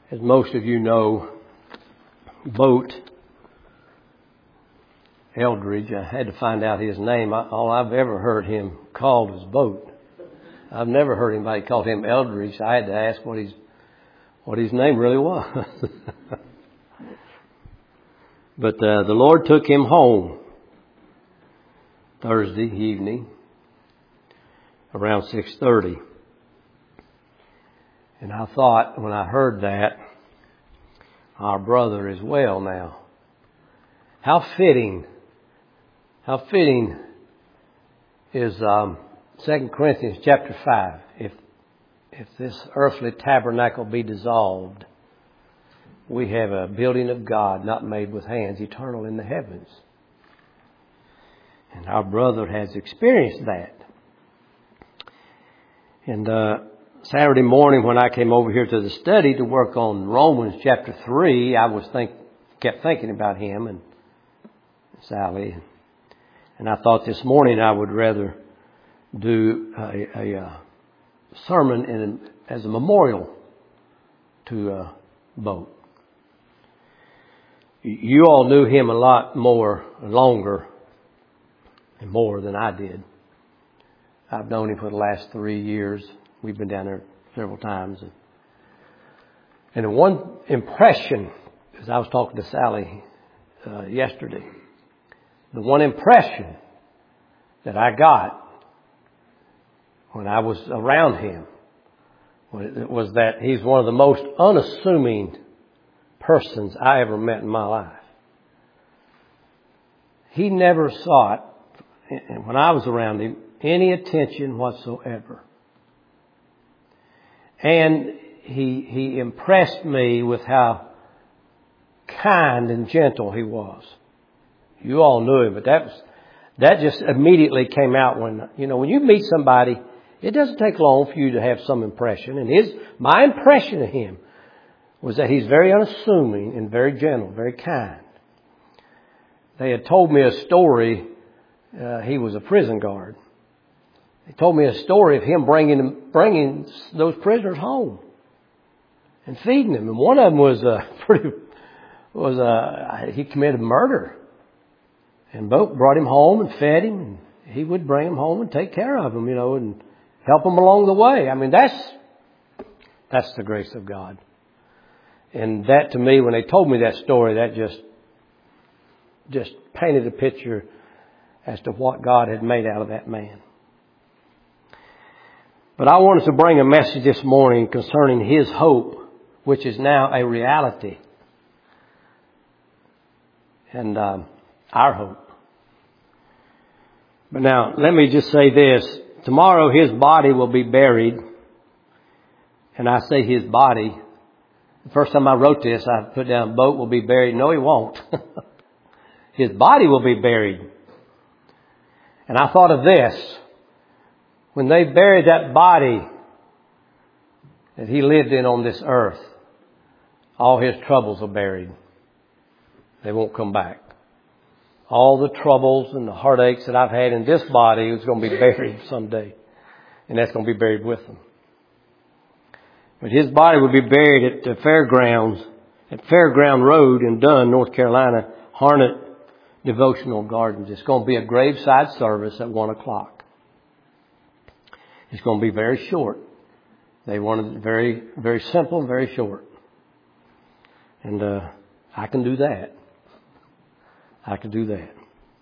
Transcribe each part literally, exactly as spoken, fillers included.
As most of you know, Boat Eldridge, I had to find out his name. All I've ever heard him called was Boat. I've never heard anybody call him Eldridge. So I had to ask what his what his name really was. But uh, the Lord took him home Thursday evening around six thirty. And I thought when I heard that, our brother is well now. How fitting, how fitting is um, Second Corinthians chapter five. If if this earthly tabernacle be dissolved, we have a building of God not made with hands, eternal in the heavens. And our brother has experienced that. And uh, Saturday morning when I came over here to the study to work on Romans chapter three, I was think kept thinking about him and Sally. And I thought this morning I would rather do a, a, a sermon in, as a memorial to uh, Boat. You all knew him a lot more, longer, and more than I did. I've known him for the last three years. We've been down there several times. And, and the one impression, as I was talking to Sally uh, yesterday, the one impression that I got when I was around him was that he's one of the most unassuming persons I ever met in my life. He never sought, when I was around him, any attention whatsoever. And he he impressed me with how kind and gentle he was. You all knew him, but that was, that just immediately came out when, you know, when you meet somebody, it doesn't take long for you to have some impression. And his, my impression of him was that he's very unassuming and very gentle, very kind. They had told me a story. Uh, he was a prison guard. They told me a story of him bringing bringing those prisoners home and feeding them. And one of them was uh, pretty was uh, he committed murder. And Boat brought him home and fed him, and he would bring him home and take care of him, you know, and help him along the way. I mean, that's that's the grace of God. And that, to me, when they told me that story, that just just painted a picture as to what God had made out of that man. But I wanted to bring a message this morning concerning his hope, which is now a reality. And um, our hope. But now, let me just say this. Tomorrow his body will be buried. And I say his body. The first time I wrote this, I put down, Boat will be buried. No, he won't. His body will be buried. And I thought of this. When they buried that body that he lived in on this earth, all his troubles are buried. They won't come back. All the troubles and the heartaches that I've had in this body is going to be buried someday. And that's going to be buried with him. But his body will be buried at the fairgrounds, at Fairground Road in Dunn, North Carolina, Harnett Devotional Gardens. It's going to be a graveside service at one o'clock. It's going to be very short. They wanted it very, very simple and very short. And uh, I can do that. I can do that.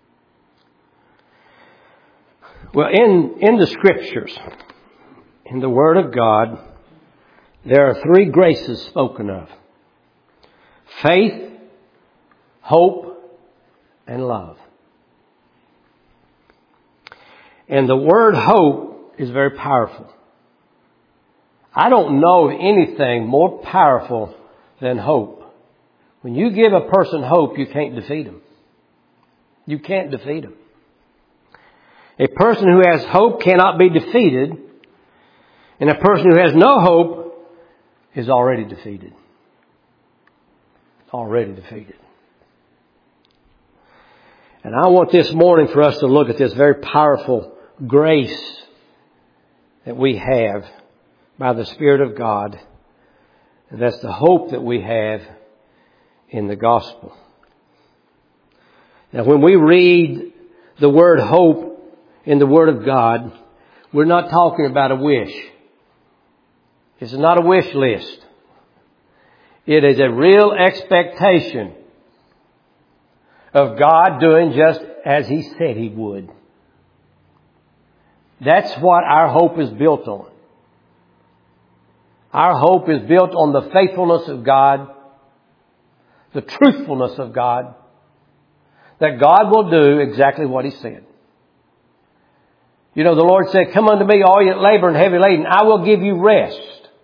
Well, in, in the Scriptures, in the Word of God, there are three graces spoken of. Faith, hope, and love. And the word hope is very powerful. I don't know of anything more powerful than hope. When you give a person hope, you can't defeat them. You can't defeat them. A person who has hope cannot be defeated. And a person who has no hope is already defeated. Already defeated. And I want this morning for us to look at this very powerful grace that we have by the Spirit of God. And that's the hope that we have in the gospel. Now, when we read the word hope in the Word of God, we're not talking about a wish. It's not a wish list. It is a real expectation of God doing just as He said He would. That's what our hope is built on. Our hope is built on the faithfulness of God, the truthfulness of God, that God will do exactly what He said. You know, the Lord said, "Come unto me, all ye that labor and heavy laden, I will give you rest."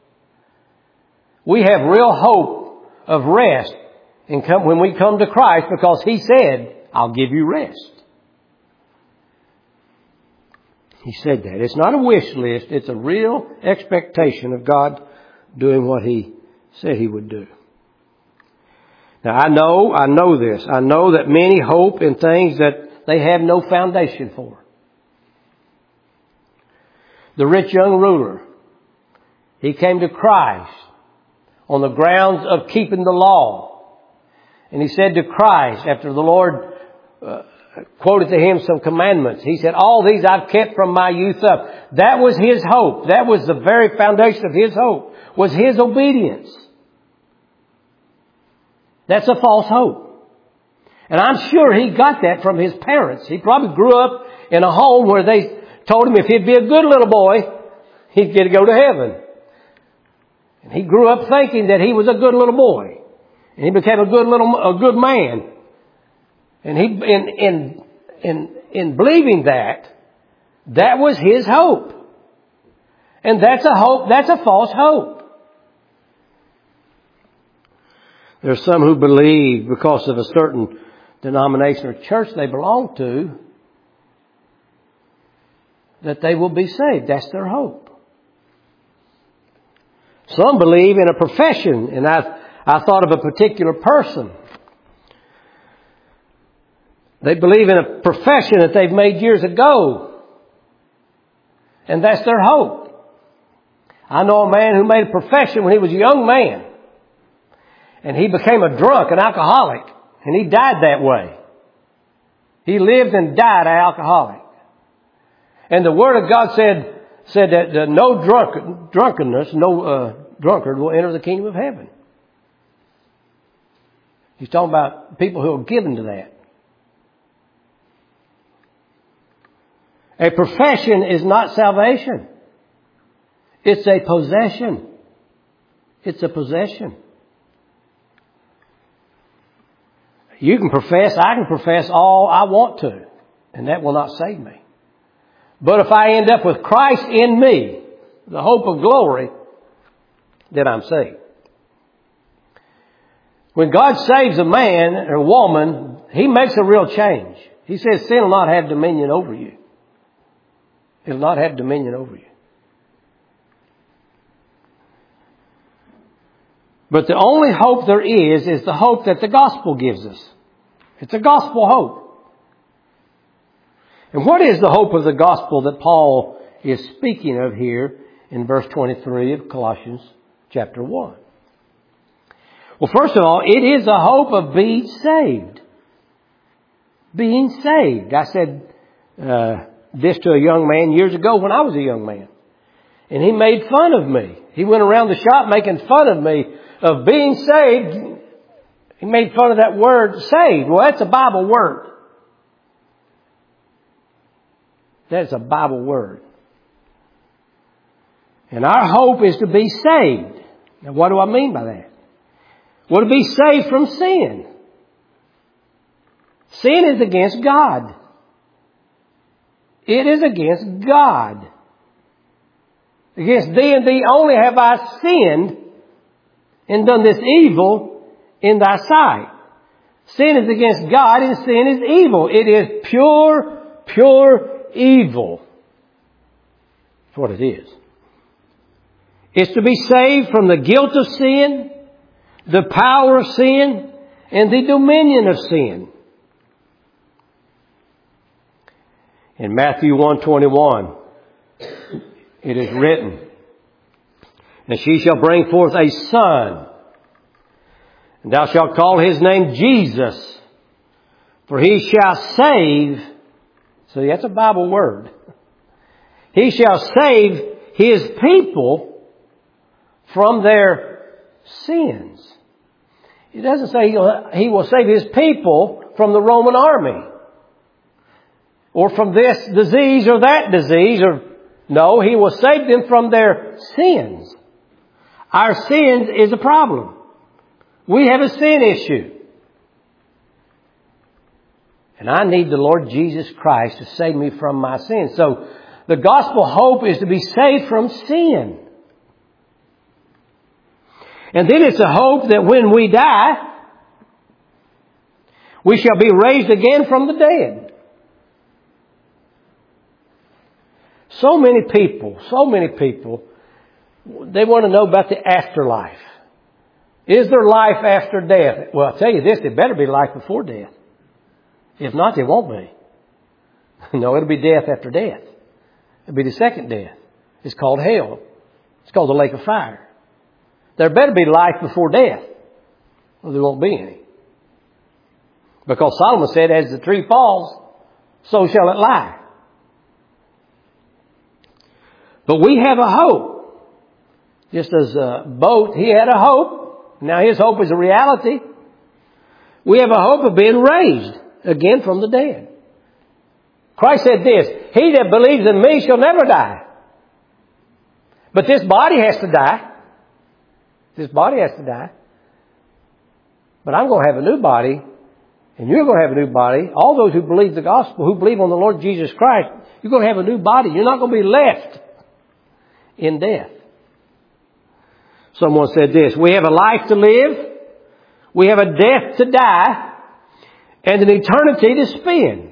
We have real hope of rest in come, when we come to Christ, because He said, "I'll give you rest." He said that. It's not a wish list. It's a real expectation of God doing what He said He would do. Now, I know, I know this. I know that many hope in things that they have no foundation for. The rich young ruler, he came to Christ on the grounds of keeping the law. And he said to Christ, after the Lord uh, quoted to him some commandments, he said, "All these I've kept from my youth up." That was his hope. That was the very foundation of his hope, was his obedience. That's a false hope. And I'm sure he got that from his parents. He probably grew up in a home where they told him if he'd be a good little boy, he'd get to go to heaven. And he grew up thinking that he was a good little boy. And he became a good little, a good man. And he, in, in, in, in believing that, that was his hope. And that's a hope, that's a false hope. There's some who believe because of a certain denomination or church they belong to that they will be saved. That's their hope. Some believe in a profession, and I, I thought of a particular person. They believe in a profession that they've made years ago, and that's their hope. I know a man who made a profession when he was a young man. And he became a drunk, an alcoholic. And he died that way. He lived and died an alcoholic. And the Word of God said, said that uh, no drunk, drunkenness, no uh, drunkard will enter the kingdom of heaven. He's talking about people who are given to that. A profession is not salvation. It's a possession. It's a possession. You can profess, I can profess all I want to, and that will not save me. But if I end up with Christ in me, the hope of glory, then I'm saved. When God saves a man or a woman, He makes a real change. He says sin will not have dominion over you. It will not have dominion over you. But the only hope there is, is the hope that the gospel gives us. It's a gospel hope. And what is the hope of the gospel that Paul is speaking of here in verse twenty-three of Colossians chapter one? Well, first of all, it is a hope of being saved. Being saved. I said uh, this to a young man years ago when I was a young man. And he made fun of me. He went around the shop making fun of me of being saved. He made fun of that word, saved. Well, that's a Bible word. That's a Bible word. And our hope is to be saved. Now, what do I mean by that? Well, to be saved from sin. Sin is against God. It is against God. Against thee and thee only have I sinned and done this evil in thy sight. Sin is against God and sin is evil. It is pure, pure evil. That's what it is. It's to be saved from the guilt of sin, the power of sin, and the dominion of sin. In Matthew one twenty-one, it is written, And she shall bring forth a son. And thou shalt call his name Jesus. For he shall save. See, that's a Bible word. He shall save his people from their sins. It doesn't say he will save his people from the Roman army. Or from this disease or that disease. Or no, he will save them from their sins. Our sins is a problem. We have a sin issue. And I need the Lord Jesus Christ to save me from my sins. So the gospel hope is to be saved from sin. And then it's a hope that when we die, we shall be raised again from the dead. So many people, so many people, they want to know about the afterlife. Is there life after death? Well, I'll tell you this, there better be life before death. If not, there won't be. No, it'll be death after death. It'll be the second death. It's called hell. It's called the lake of fire. There better be life before death. Well, there won't be any. Because Solomon said, as the tree falls, so shall it lie. But we have a hope. Just as a boat, he had a hope. Now his hope is a reality. We have a hope of being raised again from the dead. Christ said this, he that believes in me shall never die. But this body has to die. This body has to die. But I'm going to have a new body. And you're going to have a new body. All those who believe the gospel, who believe on the Lord Jesus Christ, you're going to have a new body. You're not going to be left in death. Someone said this, we have a life to live. We have a death to die. And an eternity to spend.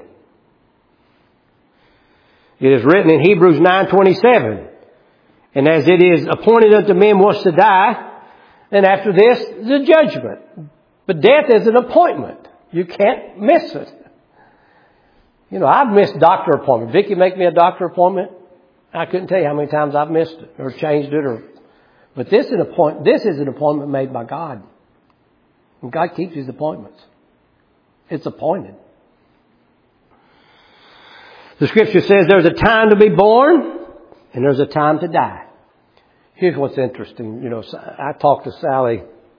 It is written in Hebrews nine twenty-seven. And as it is appointed unto men once to die, and after this, the judgment. But death is an appointment. You can't miss it. You know, I've missed doctor appointments. Vicki make me a doctor appointment. I couldn't tell you how many times I've missed it or changed it. Or, but this is an appointment. This is an appointment made by God. And God keeps His appointments. It's appointed. The Scripture says there's a time to be born and there's a time to die. Here's what's interesting. You know, I talked to Sally.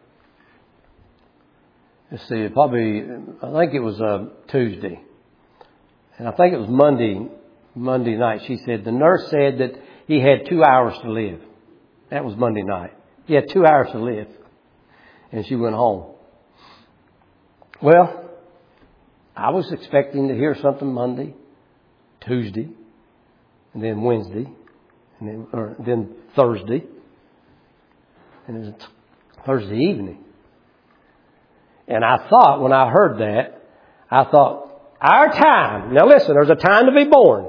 Let's see, probably, I think it was uh, Tuesday. And I think it was Monday, Monday night. She said the nurse said that he had two hours to live. That was Monday night. He had two hours to live. And she went home. Well, I was expecting to hear something Monday, Tuesday, and then Wednesday, and then, or then Thursday, and then Thursday evening. And I thought, when I heard that, I thought, our time. Now listen, there's a time to be born.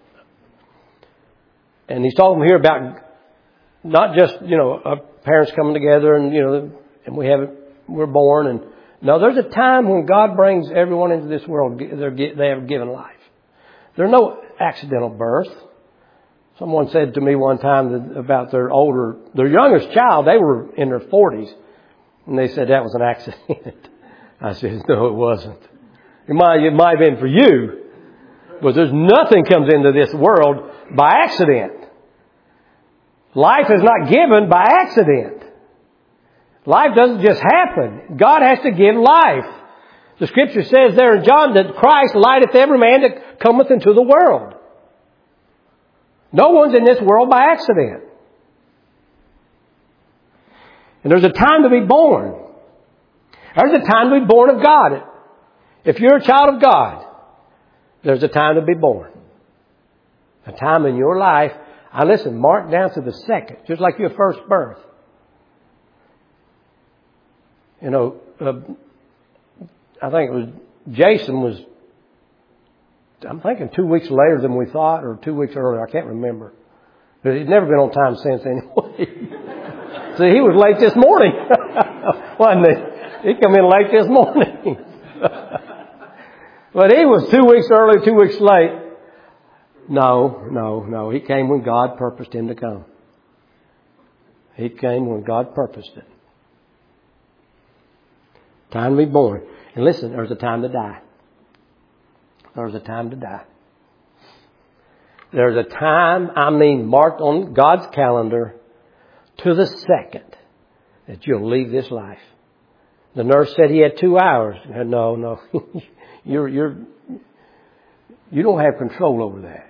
And he's talking here about not just, you know, our parents coming together and, you know, and we have, we're born and, no, there's a time when God brings everyone into this world. They're, they have given life. There's no accidental birth. Someone said to me one time that about their older, their youngest child, they were in their forties. And they said that was an accident. I said, no, it wasn't. It might, it might have been for you. But there's nothing comes into this world by accident. Life is not given by accident. Life doesn't just happen. God has to give life. The Scripture says there in John that Christ lighteth every man that cometh into the world. No one's in this world by accident. And there's a time to be born. There's a time to be born of God. If you're a child of God, there's a time to be born. A time in your life, I listen, mark down to the second, just like your first birth. You know, uh, I think it was, Jason was, I'm thinking two weeks later than we thought, or two weeks earlier, I can't remember. But he's never been on time since anyway. See, he was late this morning. Wasn't he? He come in late this morning. But he was two weeks early, two weeks late. No, no, no. He came when God purposed him to come. He came when God purposed it. Time to be born. And listen, there's a time to die. There's a time to die. There's a time, I mean, marked on God's calendar to the second that you'll leave this life. The nurse said he had two hours. No, no. you're, you're, you don't have control over that.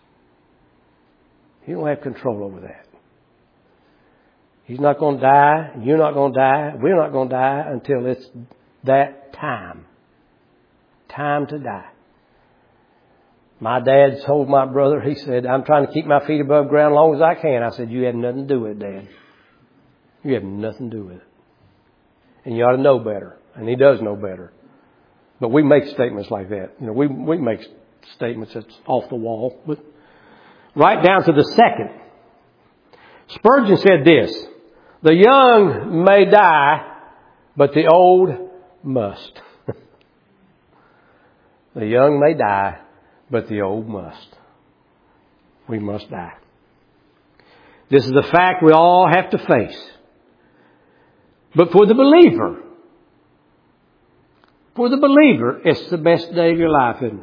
You don't have control over that. He's not going to die. You're not going to die. We're not going to die until it's that time. Time to die. My dad told my brother, he said, I'm trying to keep my feet above ground as long as I can. I said, you have nothing to do with it, Dad. You have nothing to do with it. And you ought to know better. And he does know better. But we make statements like that. You know, we, we make statements that's off the wall. But right down to the second. Spurgeon said this, the young may die, but the old must. The young may die, but the old must. We must die. This is the fact we all have to face. But for the believer, for the believer, it's the best day of your life, isn't it?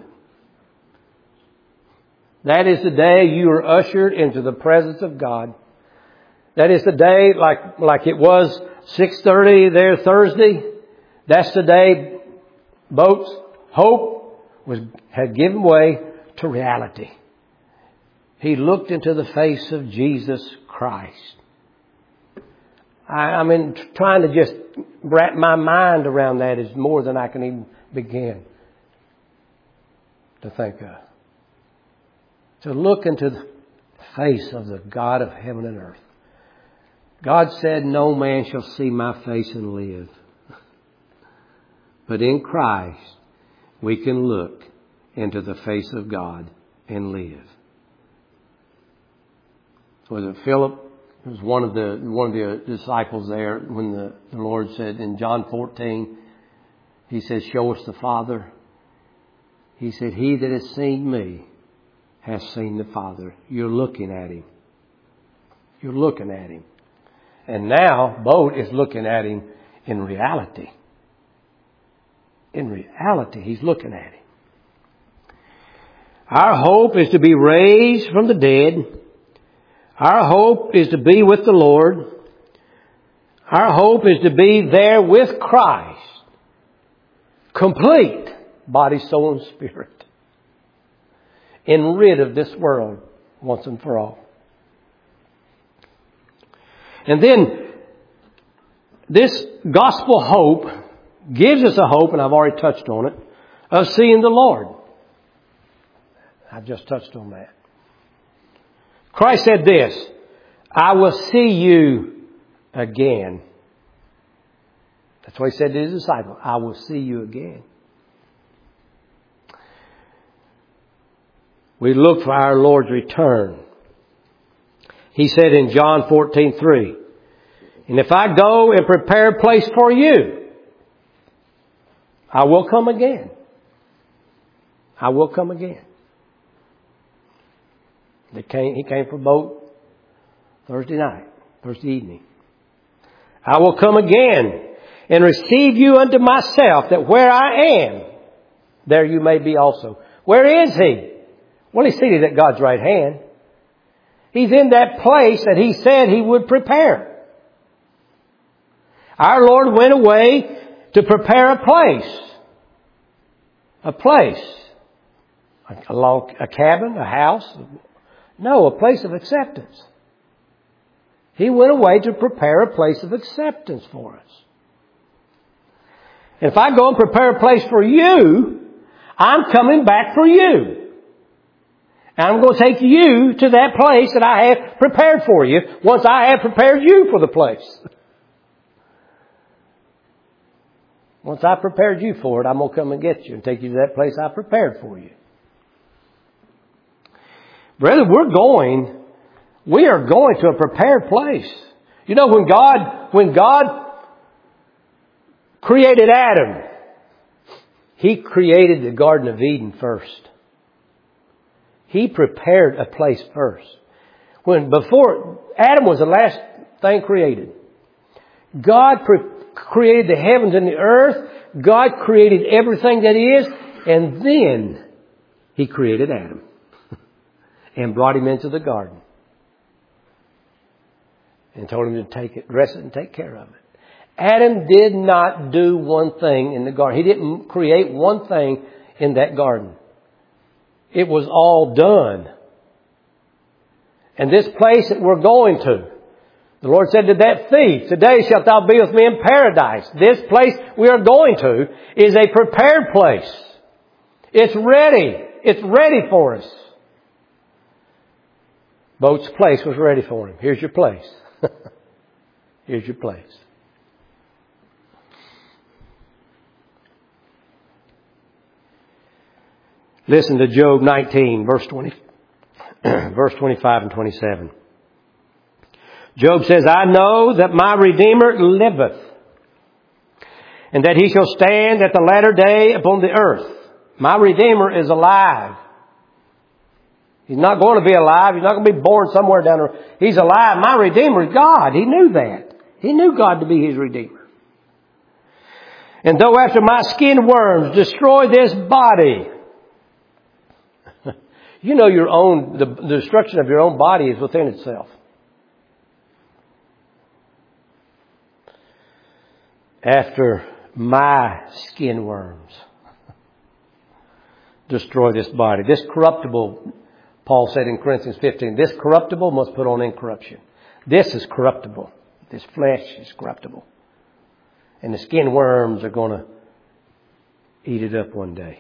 That is the day you are ushered into the presence of God. That is the day, like, like it was six thirty there Thursday. That's the day Boat's hope was, had given way to reality. He looked into the face of Jesus Christ. I, I mean, trying to just wrap my mind around that is more than I can even begin to think of. To look into the face of the God of heaven and earth. God said, no man shall see my face and live. But in Christ, we can look into the face of God and live. Was it Philip? It was one of the one of the disciples there when the, the Lord said in John fourteen, He said, show us the Father. He said, he that has seen me has seen the Father. You're looking at Him. You're looking at Him. And now, Boat is looking at Him in reality. In reality, he's looking at Him. Our hope is to be raised from the dead. Our hope is to be with the Lord. Our hope is to be there with Christ. Complete, body, soul, and spirit. And rid of this world once and for all. And then, this gospel hope gives us a hope, and I've already touched on it, of seeing the Lord. I've just touched on that. Christ said this, I will see you again. That's what He said to His disciples. I will see you again. We look for our Lord's return. He said in John fourteen three, and if I go and prepare a place for you, I will come again. I will come again. They came, he came for Boat Thursday night, Thursday evening. I will come again and receive you unto myself, that where I am, there you may be also. Where is He? Well, He's seated at God's right hand. He's in that place that He said He would prepare. Our Lord went away to prepare a place. A place. A, log, a cabin, a house. No, a place of acceptance. He went away to prepare a place of acceptance for us. And if I go and prepare a place for you, I'm coming back for you. And I'm going to take you to that place that I have prepared for you once I have prepared you for the place. Once I prepared you for it, I'm going to come and get you and take you to that place I prepared for you. Brother, we're going, we are going to a prepared place. You know, when God, when God created Adam, He created the Garden of Eden first. He prepared a place first. When before, Adam was the last thing created. God pre- created the heavens and the earth. God created everything that is. And then He created Adam and brought him into the garden and told him to take it, dress it and take care of it. Adam did not do one thing in the garden. He didn't create one thing in that garden. It was all done. And this place that we're going to, the Lord said to that thief, today shalt thou be with me in paradise. This place we are going to is a prepared place. It's ready. It's ready for us. Boat's place was ready for him. Here's your place. Here's your place. Listen to Job nineteen, verse twenty, verse twenty-five and twenty-seven. Job says, I know that my Redeemer liveth, and that He shall stand at the latter day upon the earth. My Redeemer is alive. He's not going to be alive. He's not going to be born somewhere down there. He's alive. My Redeemer is God. He knew that. He knew God to be His Redeemer. And though after my skin worms destroy this body, you know your own, the, the destruction of your own body is within itself. After my skin worms destroy this body. This corruptible, Paul said in Corinthians fifteen, this corruptible must put on incorruption. This is corruptible. This flesh is corruptible. And the skin worms are going to eat it up one day.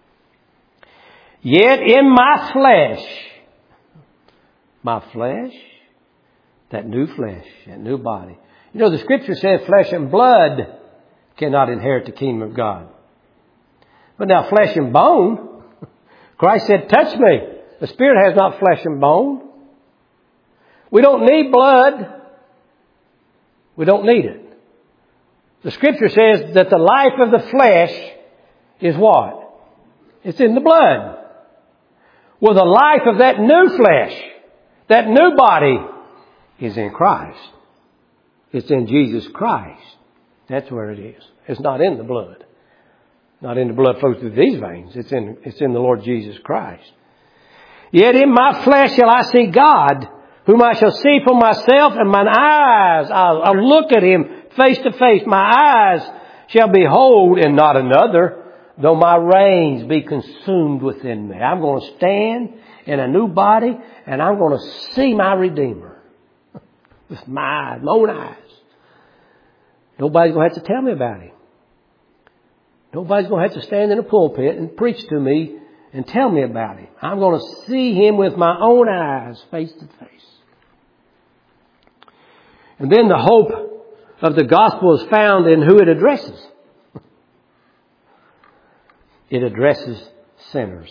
Yet in my flesh, my flesh, that new flesh, that new body. You know, the Scripture says flesh and blood cannot inherit the kingdom of God. But now flesh and bone, Christ said, touch me. The Spirit has not flesh and bone. We don't need blood. We don't need it. The Scripture says that the life of the flesh is what? It's in the blood. Well, the life of that new flesh, that new body, is in Christ. It's in Jesus Christ. That's where it is. It's not in the blood. Not in the blood flows through these veins. It's in, it's in the Lord Jesus Christ. Yet in my flesh shall I see God, whom I shall see for myself, and mine eyes, I'll, I'll look at Him face to face. My eyes shall behold, and not another, though my reins be consumed within me. I'm going to stand in a new body, and I'm going to see my Redeemer with my eyes, my own eyes. Nobody's going to have to tell me about Him. Nobody's going to have to stand in a pulpit and preach to me and tell me about Him. I'm going to see Him with my own eyes, face to face. And then the hope of the gospel is found in who it addresses. It addresses sinners.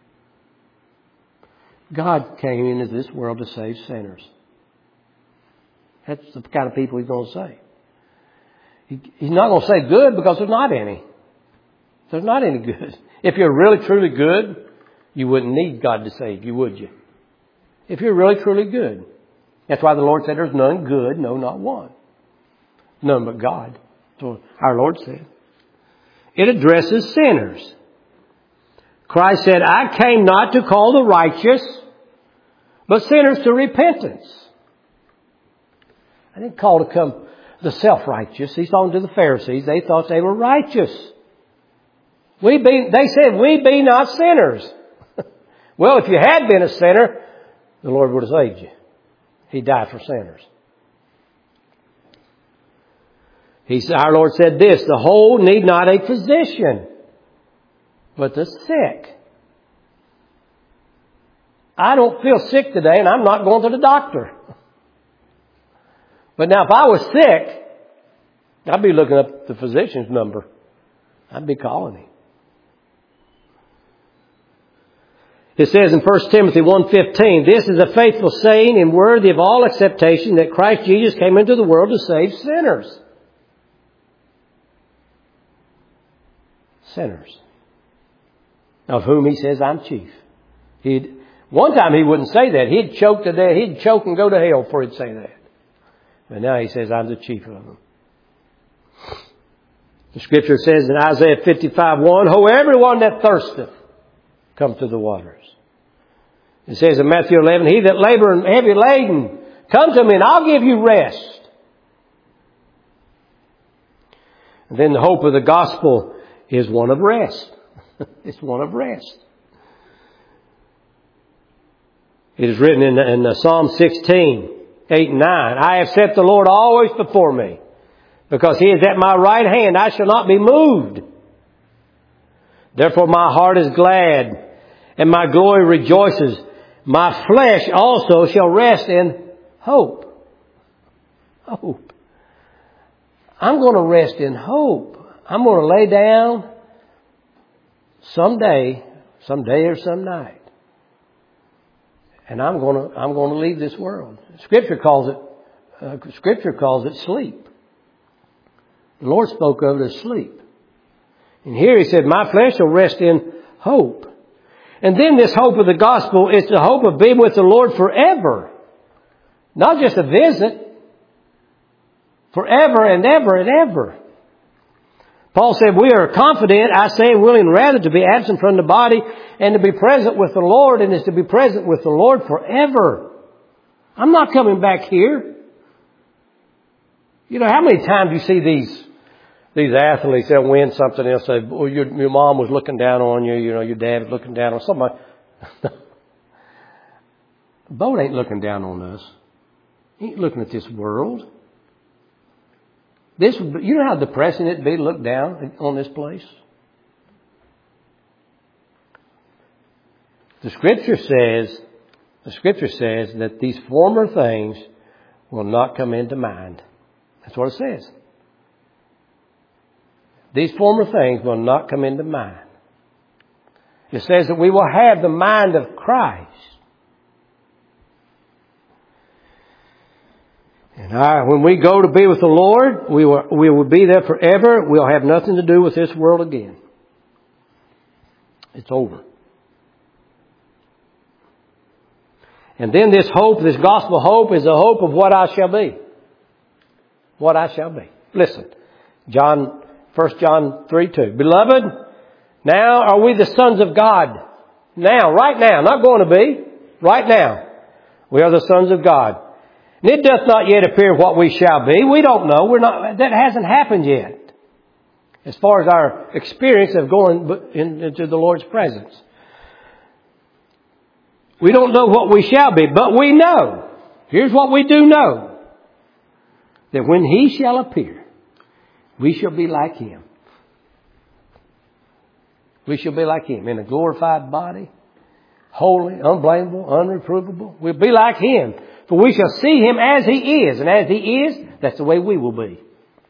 God came into this world to save sinners. That's the kind of people He's going to save. He, he's not going to say good because there's not any. There's not any good. If you're really truly good, you wouldn't need God to save you, would you? If you're really truly good. That's why the Lord said there's none good, no, not one. None but God. So our Lord said. It addresses sinners. Christ said, I came not to call the righteous, but sinners to repentance. I didn't call to come the self-righteous. He's talking to the Pharisees. They thought they were righteous. We be, they said, we be not sinners. Well, if you had been a sinner, the Lord would have saved you. He died for sinners. He said, our Lord said this, the whole need not a physician, but the sick. I don't feel sick today and I'm not going to the doctor. But now if I was sick, I'd be looking up the physician's number. I'd be calling him. It says in First Timothy one fifteen, this is a faithful saying and worthy of all acceptation that Christ Jesus came into the world to save sinners. Sinners. Of whom He says, I'm chief. He'd, one time He wouldn't say that. He'd choke to death. He'd choke and go to hell before He'd say that. But now he says, I'm the chief of them. The scripture says in Isaiah fifty-five one, Ho, everyone that thirsteth, come to the waters. It says in Matthew eleven, He that labor and heavy laden, come to me and I'll give you rest. And then the hope of the gospel is one of rest. It's one of rest. It is written in, in Psalm sixteen, eight and nine, I have set the Lord always before me. Because He is at my right hand, I shall not be moved. Therefore my heart is glad, and my glory rejoices. My flesh also shall rest in hope. Hope. I'm going to rest in hope. I'm going to lay down someday, someday or some night. And I'm going to, I'm going to leave this world. Scripture calls it, uh, Scripture calls it sleep. The Lord spoke of it as sleep. And here He said, my flesh shall rest in hope. And then this hope of the gospel is the hope of being with the Lord forever. Not just a visit. Forever and ever and ever. Paul said, we are confident, I say, and willing rather to be absent from the body and to be present with the Lord, and is to be present with the Lord forever. I'm not coming back here. You know, how many times you see these These athletes, they'll win something, they'll say, oh, your, your mom was looking down on you, you know, your dad was looking down on somebody. The boat ain't looking down on us. He ain't looking at this world. This, you know how depressing it'd be to look down on this place? The Scripture says, the Scripture says that these former things will not come into mind. That's what it says. These former things will not come into mind. It says that we will have the mind of Christ. And I, when we go to be with the Lord, we will, we will be there forever. We'll have nothing to do with this world again. It's over. And then this hope, this gospel hope, is the hope of what I shall be. What I shall be. Listen, John, First John three two. Beloved, now are we the sons of God. Now, right now, not going to be. Right now, we are the sons of God. And it doth not yet appear what we shall be. We don't know. We're not. That hasn't happened yet. As far as our experience of going into the Lord's presence. We don't know what we shall be, but we know. Here's what we do know. That when He shall appear, we shall be like Him. We shall be like Him in a glorified body. Holy, unblameable, unreprovable. We'll be like Him. For we shall see Him as He is. And as He is, that's the way we will be.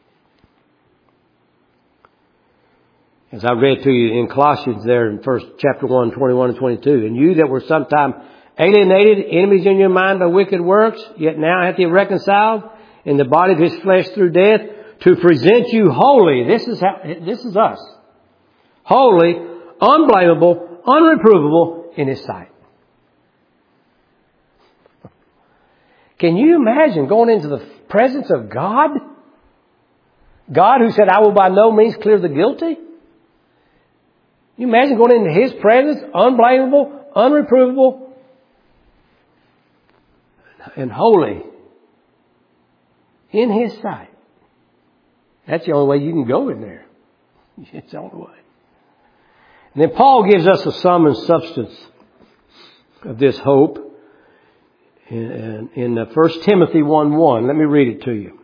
As I read to you in Colossians there in first chapter one, twenty-one and twenty-two. And you that were sometime alienated, enemies in your mind by wicked works, yet now hath He reconciled in the body of His flesh through death, to present you holy. This is how, this is us. Holy, unblameable, unreprovable in His sight. Can you imagine going into the presence of God? God who said, I will by no means clear the guilty? You imagine going into His presence, unblameable, unreprovable, and holy in His sight. That's the only way you can go in there. It's the only way. And then Paul gives us a sum and substance of this hope in, in, in First Timothy one one. Let me read it to you.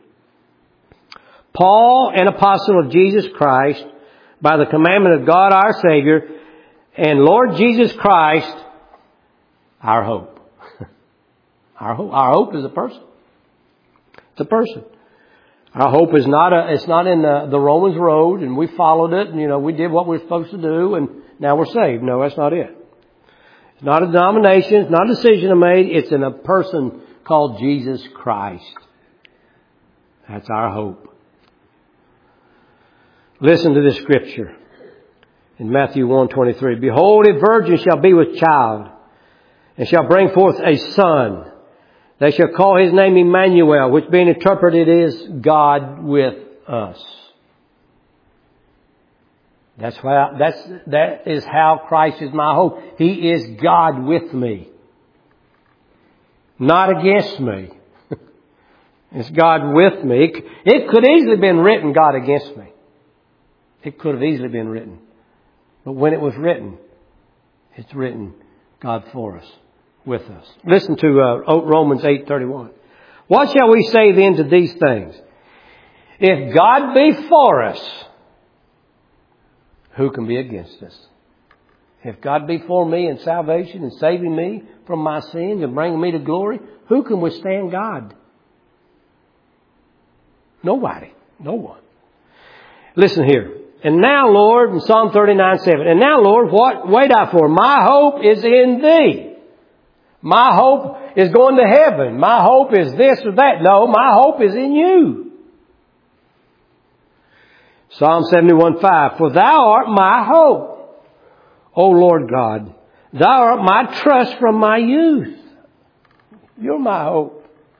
Paul, an apostle of Jesus Christ, by the commandment of God our Savior, and Lord Jesus Christ, our hope. Our hope, our hope is a person. It's a person. Our hope is not a, it's not in the, the Romans road and we followed it and, you know, we did what we were supposed to do and now we're saved. No, that's not it. It's not a denomination. It's not a decision I made. It's in a person called Jesus Christ. That's our hope. Listen to this scripture in Matthew one twenty-three. Behold, a virgin shall be with child and shall bring forth a son, They shall call his name Emmanuel, which being interpreted is God with us. That's why, that's, that is how Christ is my hope. He is God with me. Not against me. It's God with me. It, it could easily have been written, God against me. It could have easily been written. But when it was written, it's written God for us, with us. Listen to uh, Romans eight thirty-one. What shall we say then to these things? If God be for us, who can be against us? If God be for me in salvation and saving me from my sins and bringing me to glory, who can withstand God? Nobody. No one. Listen here. And now, Lord, in Psalm thirty-nine seven, and now, Lord, what wait I for? My hope is in Thee. My hope is going to heaven. My hope is this or that. No, my hope is in You. Psalm seventy-one five, for Thou art my hope, O Lord God. Thou art my trust from my youth. You're my hope.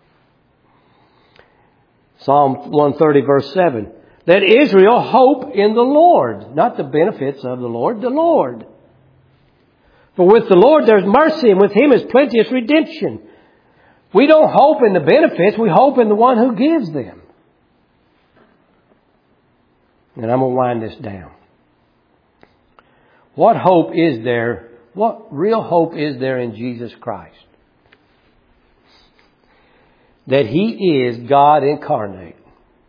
Psalm one thirty verse seven, let Israel hope in the Lord, not the benefits of the Lord, the Lord. For with the Lord there's mercy, and with Him is plenteous redemption. We don't hope in the benefits, we hope in the one who gives them. And I'm going to wind this down. What hope is there? What real hope is there in Jesus Christ? That He is God incarnate.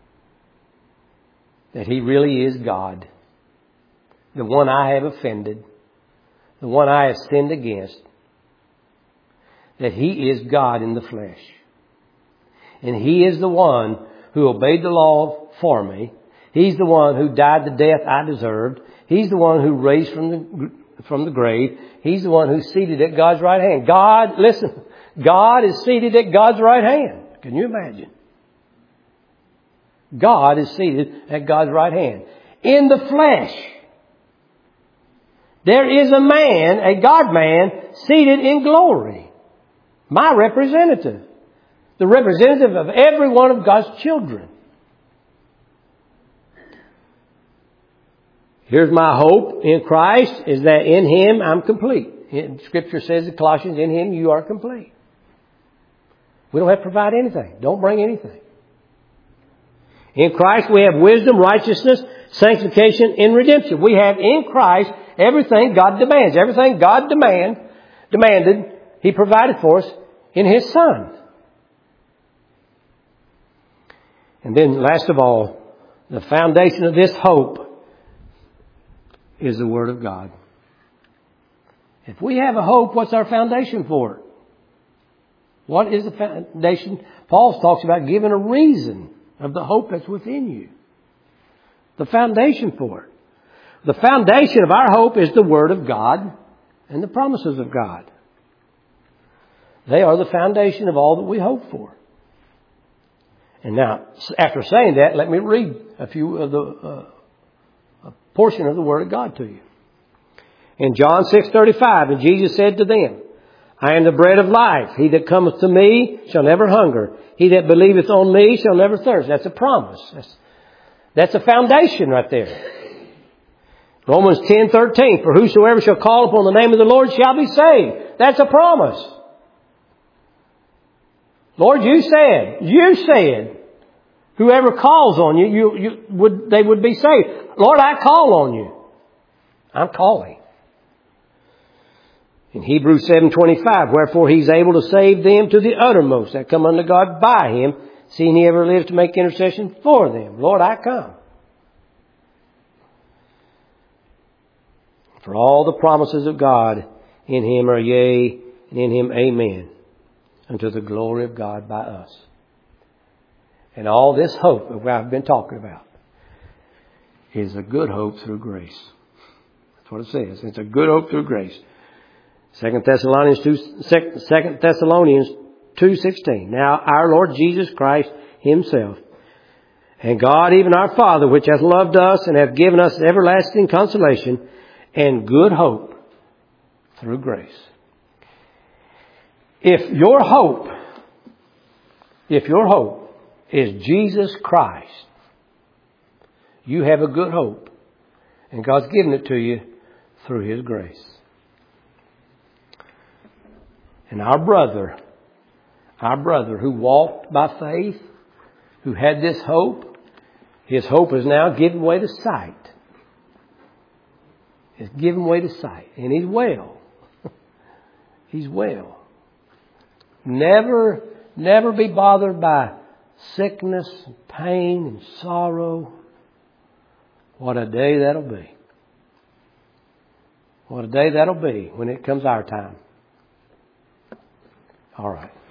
That He really is God. The one I have offended. The one I have sinned against. That He is God in the flesh. And He is the one who obeyed the law for me. He's the one who died the death I deserved. He's the one who raised from the, from the grave. He's the one who's seated at God's right hand. God, listen, God is seated at God's right hand. Can you imagine? God is seated at God's right hand. In the flesh. There is a man, a God-man, seated in glory. My representative. The representative of every one of God's children. Here's my hope in Christ, is that in Him I'm complete. Scripture says in Colossians, in Him you are complete. We don't have to provide anything. Don't bring anything. In Christ we have wisdom, righteousness, sanctification, and redemption. We have in Christ everything God demands. Everything God demand, demanded, He provided for us in His Son. And then last of all, the foundation of this hope is the Word of God. If we have a hope, what's our foundation for it? What is the foundation? Paul talks about giving a reason of the hope that's within you. The foundation for it. The foundation of our hope is the Word of God and the promises of God. They are the foundation of all that we hope for. And now, after saying that, let me read a few of the uh, a portion of the Word of God to you. In John six thirty-five, and Jesus said to them, I am the bread of life. He that cometh to me shall never hunger. He that believeth on me shall never thirst. That's a promise. That's, that's a foundation right there. Romans ten thirteen, for whosoever shall call upon the name of the Lord shall be saved. That's a promise. Lord, you said, you said, whoever calls on you, you, you would, they would be saved. Lord, I call on you. I'm calling. In Hebrews seven twenty-five, wherefore He's able to save them to the uttermost that come unto God by Him, seeing He ever lives to make intercession for them. Lord, I come. For all the promises of God in Him are yea, and in Him amen, unto the glory of God by us. And all this hope that I've been talking about is a good hope through grace. That's what it says. It's a good hope through grace. Second Thessalonians two, Second Thessalonians two sixteen. Now our Lord Jesus Christ Himself, and God even our Father, which hath loved us and hath given us everlasting consolation and good hope through grace. If your hope If your hope is Jesus Christ, you have a good hope. And God's given it to you through His grace. And our brother, our brother who walked by faith, who had this hope, his hope is now giving way to sight. It's giving way to sight. And he's well. He's well. Never, never be bothered by sickness, and pain, and sorrow. What a day that'll be. What a day that'll be when it comes our time. All right.